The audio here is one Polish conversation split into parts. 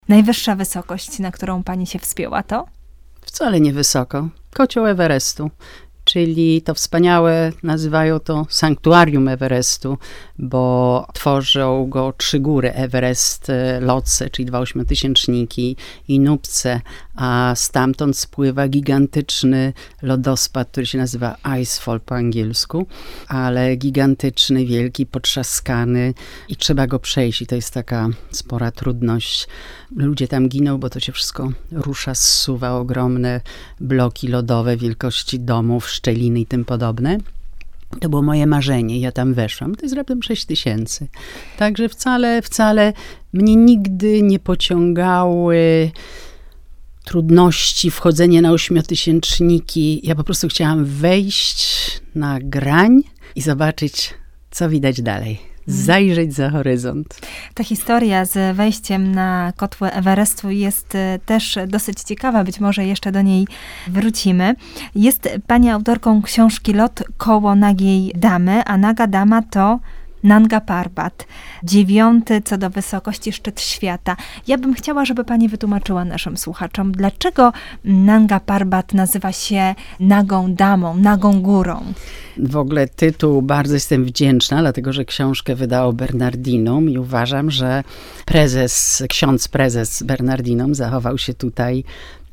Najwyższa wysokość, na którą pani się wspięła, to? Wcale nie wysoko. Kocioł Everestu. Czyli to wspaniałe, nazywają to sanktuarium Everestu, bo tworzą go 3 góry, Everest, Lhotse, czyli 2 ośmiotysięczniki i Nupce, a stamtąd spływa gigantyczny lodospad, który się nazywa Icefall po angielsku, ale gigantyczny, wielki, potrzaskany i trzeba go przejść i to jest taka spora trudność. Ludzie tam giną, bo to się wszystko rusza, zsuwa, ogromne bloki lodowe wielkości domów, szczeliny i tym podobne. To było moje marzenie. Ja tam weszłam. To jest raptem 6000. Także wcale mnie nigdy nie pociągały trudności, wchodzenie na ośmiotysięczniki. Ja po prostu chciałam wejść na grań i zobaczyć, co widać dalej. Zajrzeć za horyzont. Ta historia z wejściem na kotły Everestu jest też dosyć ciekawa. Być może jeszcze do niej wrócimy. Jest pani autorką książki Lot koło nagiej damy, a naga dama to Nanga Parbat, 9. co do wysokości szczyt świata. Ja bym chciała, żeby pani wytłumaczyła naszym słuchaczom, dlaczego Nanga Parbat nazywa się nagą damą, nagą górą. W ogóle tytuł bardzo jestem wdzięczna, dlatego że książkę wydało Bernardinum i uważam, że ksiądz prezes Bernardinum zachował się tutaj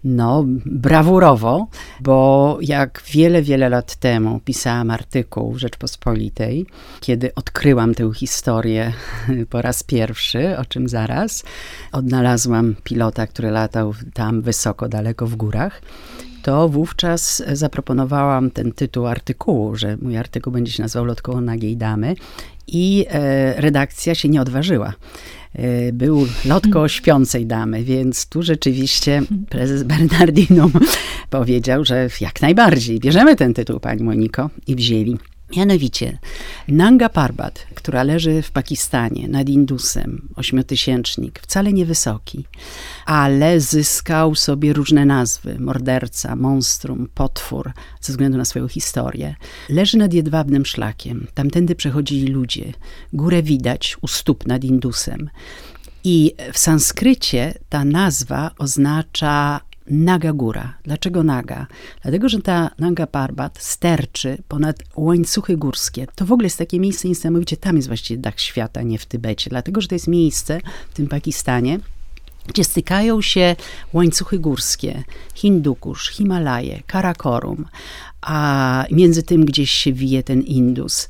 brawurowo, bo jak wiele lat temu pisałam artykuł w Rzeczpospolitej, kiedy odkryłam tę historię po raz pierwszy, o czym zaraz, odnalazłam pilota, który latał tam wysoko, daleko w górach, to wówczas zaproponowałam ten tytuł artykułu, że mój artykuł będzie się nazywał Lot koło nagiej damy i redakcja się nie odważyła. Był lot koło śpiącej damy, więc tu rzeczywiście prezes Bernardinum powiedział, że jak najbardziej, bierzemy ten tytuł, pani Moniko, i wzięli. Mianowicie Nanga Parbat, która leży w Pakistanie nad Indusem, ośmiotysięcznik, wcale niewysoki, ale zyskał sobie różne nazwy, morderca, monstrum, potwór, ze względu na swoją historię. Leży nad jedwabnym szlakiem, tamtędy przechodzili ludzie, górę widać u stóp nad Indusem. I w sanskrycie ta nazwa oznacza Naga góra. Dlaczego naga? Dlatego, że ta Nanga Parbat sterczy ponad łańcuchy górskie. To w ogóle jest takie miejsce niesamowicie, tam jest właściwie dach świata, nie w Tybecie. Dlatego, że to jest miejsce w tym Pakistanie, gdzie stykają się łańcuchy górskie, Hindukusz, Himalaje, Karakorum, a między tym gdzieś się wije ten Indus.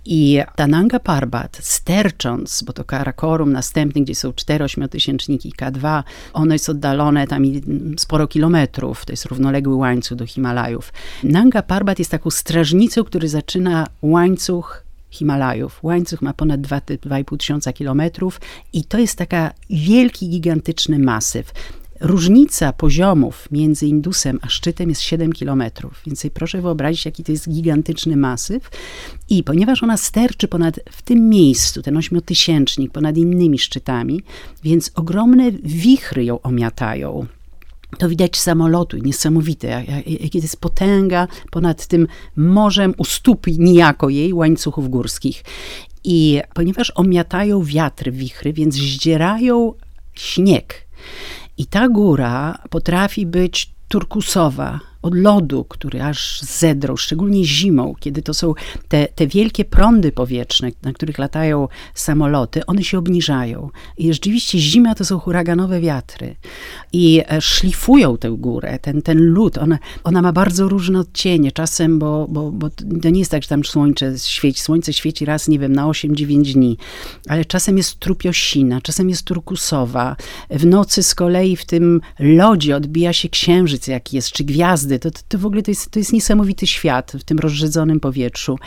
I ta Nanga Parbat, stercząc, bo to Karakorum następny, gdzie są 4 ośmiotysięczniki K2, ono jest oddalone tam sporo kilometrów, to jest równoległy łańcuch do Himalajów. Nanga Parbat jest taką strażnicą, który zaczyna łańcuch Himalajów. Łańcuch ma ponad 2,5 tysiąca kilometrów i to jest taka wielki, gigantyczny masyw. Różnica poziomów między Indusem a szczytem jest 7 kilometrów, więc sobie proszę wyobrazić, jaki to jest gigantyczny masyw. I ponieważ ona sterczy w tym miejscu, ten ośmiotysięcznik, ponad innymi szczytami, więc ogromne wichry ją omiatają. To widać z samolotu, niesamowite, jakie to jest potęga ponad tym morzem u stóp niejako jej łańcuchów górskich. I ponieważ omiatają wiatry, wichry, więc zdzierają śnieg. I ta góra potrafi być turkusowa, od lodu, który aż zedrą, szczególnie zimą, kiedy to są te wielkie prądy powietrzne, na których latają samoloty, one się obniżają. I rzeczywiście zima to są huraganowe wiatry. I szlifują tę górę, ten lód, ona ma bardzo różne odcienie. Czasem, bo to nie jest tak, że tam słońce świeci raz, nie wiem, na 8-9 dni, ale czasem jest trupiosina, czasem jest turkusowa. W nocy z kolei w tym lodzie odbija się księżyc jaki jest, czy gwiazdy. To w ogóle to jest niesamowity świat w tym rozrzedzonym powietrzu.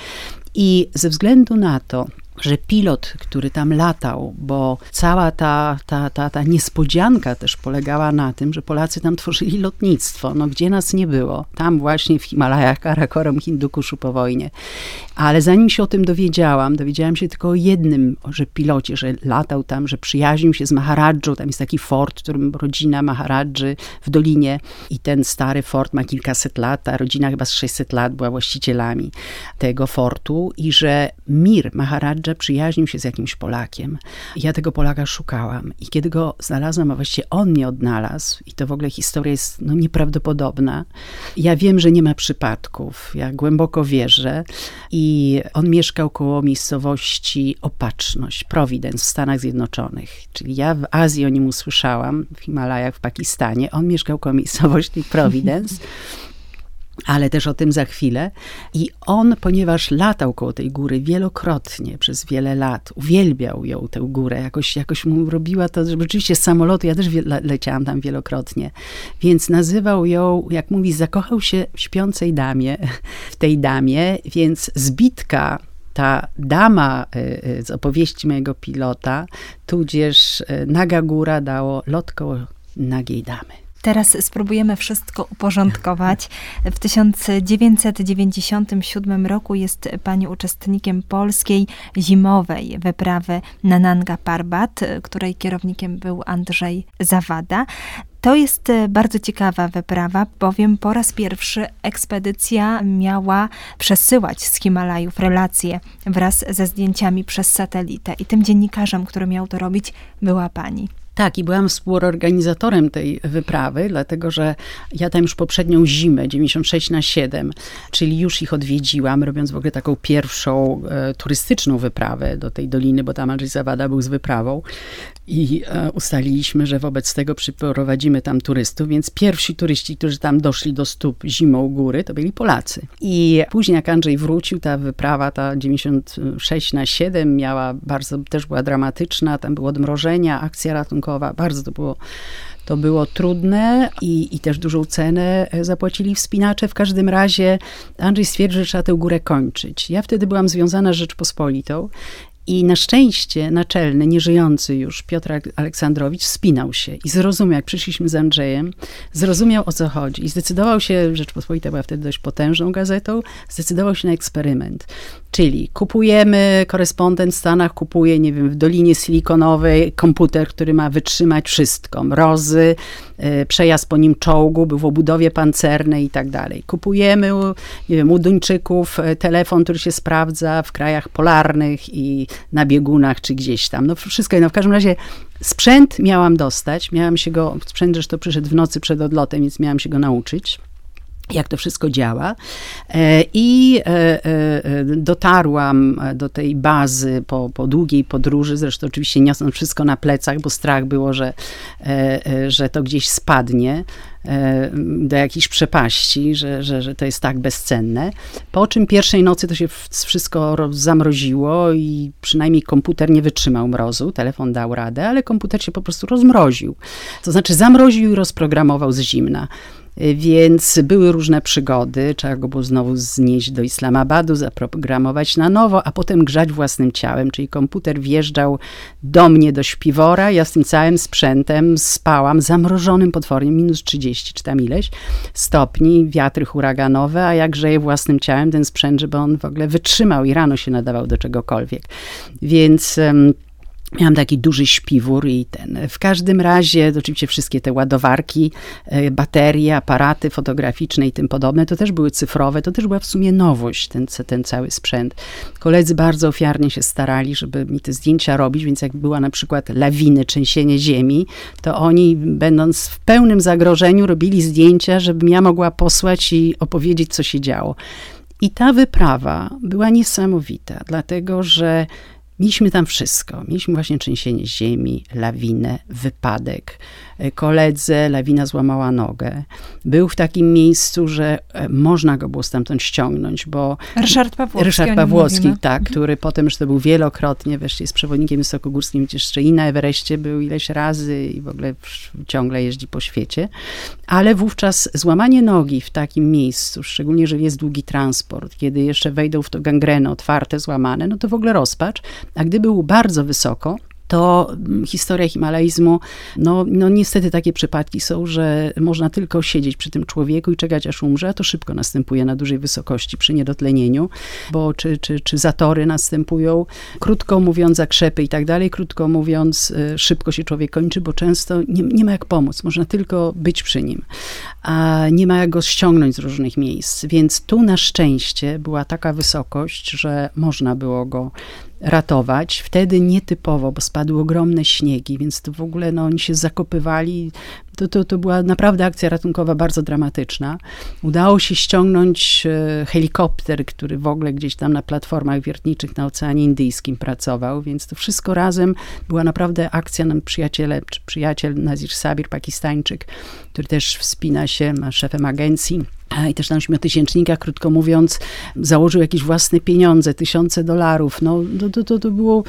I ze względu na to, że pilot, który tam latał, bo cała ta niespodzianka też polegała na tym, że Polacy tam tworzyli lotnictwo, gdzie nas nie było. Tam właśnie w Himalajach, Karakorum, Hindukuszu po wojnie. Ale zanim się o tym dowiedziałam się tylko o jednym, że pilocie, że latał tam, że przyjaźnił się z Maharadżą. Tam jest taki fort, w którym rodzina Maharadży w Dolinie i ten stary fort ma kilkaset lat, a rodzina chyba z 600 lat była właścicielami tego fortu i że Mir Maharadża przyjeżdża, przyjaźnił się z jakimś Polakiem. I ja tego Polaka szukałam. I kiedy go znalazłam, a właściwie on mnie odnalazł, i to w ogóle historia jest nieprawdopodobna. Ja wiem, że nie ma przypadków. Ja głęboko wierzę. I on mieszkał koło miejscowości Opatrzność, Providence w Stanach Zjednoczonych. Czyli ja w Azji o nim usłyszałam, w Himalajach, w Pakistanie. On mieszkał koło miejscowości Providence. Ale też o tym za chwilę. I on, ponieważ latał koło tej góry wielokrotnie, przez wiele lat, uwielbiał ją, tę górę, jakoś mu robiła to, że rzeczywiście z samolotu, ja też leciałam tam wielokrotnie, więc nazywał ją, jak mówi, zakochał się w śpiącej damie, w tej damie, więc zbitka, ta dama z opowieści mojego pilota, tudzież naga góra dało lot koło nagiej damy. Teraz spróbujemy wszystko uporządkować. W 1997 roku jest pani uczestnikiem polskiej zimowej wyprawy na Nanga Parbat, której kierownikiem był Andrzej Zawada. To jest bardzo ciekawa wyprawa, bowiem po raz pierwszy ekspedycja miała przesyłać z Himalajów relacje wraz ze zdjęciami przez satelitę. I tym dziennikarzem, który miał to robić, była pani. Tak, i byłam współorganizatorem tej wyprawy, dlatego że ja tam już poprzednią zimę, 96/7, czyli już ich odwiedziłam, robiąc w ogóle taką pierwszą turystyczną wyprawę do tej doliny, bo tam Andrzej Zawada był z wyprawą i ustaliliśmy, że wobec tego przyprowadzimy tam turystów, więc pierwsi turyści, którzy tam doszli do stóp zimą góry, to byli Polacy. I później jak Andrzej wrócił, ta wyprawa, ta 96/7 miała też była dramatyczna, tam były odmrożenia, akcja ratunkowa, bardzo to było trudne i też dużą cenę zapłacili wspinacze. W każdym razie Andrzej stwierdził, że trzeba tę górę kończyć. Ja wtedy byłam związana z Rzeczpospolitą i na szczęście naczelny, nieżyjący już Piotr Aleksandrowicz wspinał się i zrozumiał, jak przyszliśmy z Andrzejem, zrozumiał, o co chodzi i zdecydował się, Rzeczpospolita była wtedy dość potężną gazetą, zdecydował się na eksperyment. Czyli korespondent w Stanach kupuje, nie wiem, w Dolinie Silikonowej komputer, który ma wytrzymać wszystko. Mrozy, przejazd po nim czołgu, był w obudowie pancernej i tak dalej. Kupujemy, nie wiem, u Duńczyków telefon, który się sprawdza w krajach polarnych i na biegunach, czy gdzieś tam. No wszystko jedno. W każdym razie sprzęt miałam dostać. Sprzęt zresztą przyszedł w nocy przed odlotem, więc miałam się go nauczyć, jak to wszystko działa. I dotarłam do tej bazy po długiej podróży, zresztą oczywiście niosąc wszystko na plecach, bo strach było, że to gdzieś spadnie do jakiejś przepaści, że to jest tak bezcenne. Po czym pierwszej nocy to się wszystko zamroziło i przynajmniej komputer nie wytrzymał mrozu, telefon dał radę, ale komputer się po prostu rozmroził. To znaczy zamroził i rozprogramował z zimna. Więc były różne przygody, trzeba go było znowu znieść do Islamabadu, zaprogramować na nowo, a potem grzać własnym ciałem, czyli komputer wjeżdżał do mnie do śpiwora, ja z tym całym sprzętem spałam, zamrożonym potwornie, minus 30 czy tam ileś stopni, wiatry huraganowe, a ja grzeję własnym ciałem ten sprzęt, żeby on w ogóle wytrzymał i rano się nadawał do czegokolwiek. Więc miałam taki duży śpiwór w każdym razie, oczywiście wszystkie te ładowarki, baterie, aparaty fotograficzne i tym podobne, to też były cyfrowe, to też była w sumie nowość, ten cały sprzęt. Koledzy bardzo ofiarnie się starali, żeby mi te zdjęcia robić, więc jak była na przykład lawiny, trzęsienie ziemi, to oni, będąc w pełnym zagrożeniu, robili zdjęcia, żebym ja mogła posłać i opowiedzieć, co się działo. I ta wyprawa była niesamowita, dlatego że mieliśmy tam wszystko. Mieliśmy właśnie trzęsienie ziemi, lawinę, wypadek. Koledze lawina złamała nogę. Był w takim miejscu, że można go było stamtąd ściągnąć, bo Ryszard Pawłowski, tak, który potem już to był wielokrotnie, wreszcie jest przewodnikiem wysokogórskim, jeszcze i na Everestie był ileś razy i w ogóle ciągle jeździ po świecie. Ale wówczas złamanie nogi w takim miejscu, szczególnie, że jest długi transport, kiedy jeszcze wejdą w to gangreny otwarte, złamane, no to w ogóle rozpacz. A gdy był bardzo wysoko, to historia himalaizmu, no niestety takie przypadki są, że można tylko siedzieć przy tym człowieku i czekać, aż umrze, a to szybko następuje na dużej wysokości przy niedotlenieniu, bo czy zatory następują, krótko mówiąc, zakrzepy i tak dalej, krótko mówiąc, szybko się człowiek kończy, bo często nie ma jak pomóc, można tylko być przy nim, a nie ma jak go ściągnąć z różnych miejsc, więc tu na szczęście była taka wysokość, że można było go ratować. Wtedy nietypowo, bo spadły ogromne śniegi, więc to w ogóle oni się zakopywali. To była naprawdę akcja ratunkowa bardzo dramatyczna. Udało się ściągnąć helikopter, który w ogóle gdzieś tam na platformach wiertniczych na Oceanie Indyjskim pracował, więc to wszystko razem była naprawdę akcja. Nam przyjaciel Nazir Sabir, Pakistańczyk, który też wspina się, ma szefem agencji, i też na ośmiotysięcznikach, krótko mówiąc, założył jakieś własne pieniądze, $1000. No, to było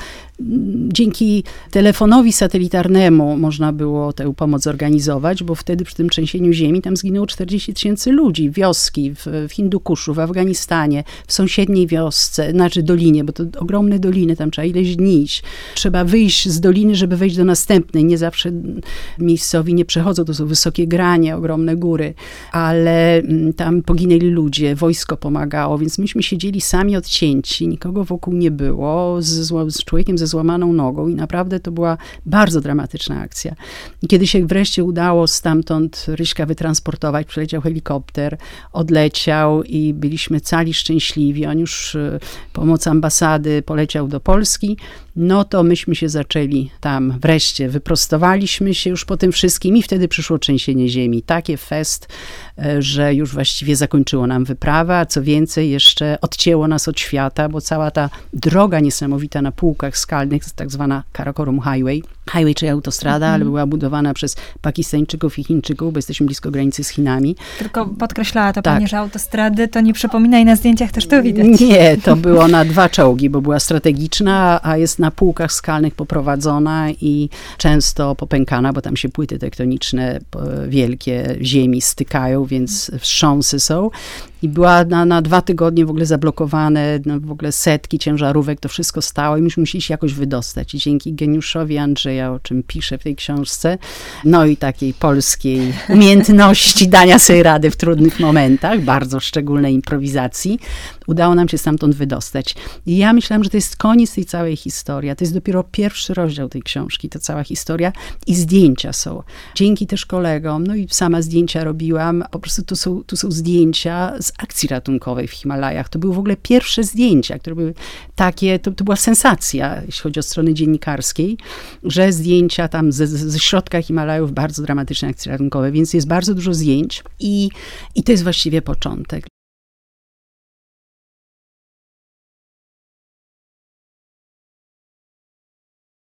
dzięki telefonowi satelitarnemu można było tę pomoc zorganizować, bo wtedy przy tym trzęsieniu ziemi tam zginęło 40 000 ludzi, wioski w Hindukuszu, w Afganistanie, w sąsiedniej wiosce, znaczy dolinie, bo to ogromne doliny, tam trzeba ileś dni iść. Trzeba wyjść z doliny, żeby wejść do następnej. Nie zawsze miejscowi nie przechodzą, to są wysokie granie, ogromne góry, ale tam poginęli ludzie, wojsko pomagało, więc myśmy siedzieli sami odcięci, nikogo wokół nie było, z człowiekiem ze złamaną nogą i naprawdę to była bardzo dramatyczna akcja. I kiedy się wreszcie udało stamtąd Ryśka wytransportować, przyleciał helikopter, odleciał i byliśmy cali szczęśliwi. On już pomoc ambasady poleciał do Polski, no to myśmy się zaczęli tam wreszcie, wyprostowaliśmy się już po tym wszystkim i wtedy przyszło trzęsienie ziemi. Takie fest, że już właściwie zakończyło nam wyprawę, a co więcej jeszcze odcięło nas od świata, bo cała ta droga niesamowita na półkach skalnych, tak zwana Karakorum Highway, czyli autostrada, ale była budowana przez Pakistańczyków i Chińczyków, bo jesteśmy blisko granicy z Chinami. Tylko podkreślała to pani, że autostrady to nie przypomina i na zdjęciach też to widać. Nie, to było na 2 czołgi, bo była strategiczna, a jest na półkach skalnych poprowadzona i często popękana, bo tam się płyty tektoniczne wielkie ziemi stykają, więc wstrząsy są. I była na 2 tygodnie w ogóle zablokowane, w ogóle setki ciężarówek, to wszystko stało i myśmy musieli się jakoś wydostać. I dzięki geniuszowi Andrzeja, o czym piszę w tej książce, no i takiej polskiej umiejętności dania sobie rady w trudnych momentach, bardzo szczególnej improwizacji, udało nam się stamtąd wydostać. I ja myślałam, że to jest koniec tej całej historii. To jest dopiero pierwszy rozdział tej książki, ta cała historia i zdjęcia są. Dzięki też kolegom, no i sama zdjęcia robiłam, po prostu tu są zdjęcia z akcji ratunkowej w Himalajach. To były w ogóle pierwsze zdjęcia, które były takie, to była sensacja, jeśli chodzi o strony dziennikarskiej, że zdjęcia tam ze środka Himalajów, bardzo dramatyczne akcje ratunkowe, więc jest bardzo dużo zdjęć i to jest właściwie początek.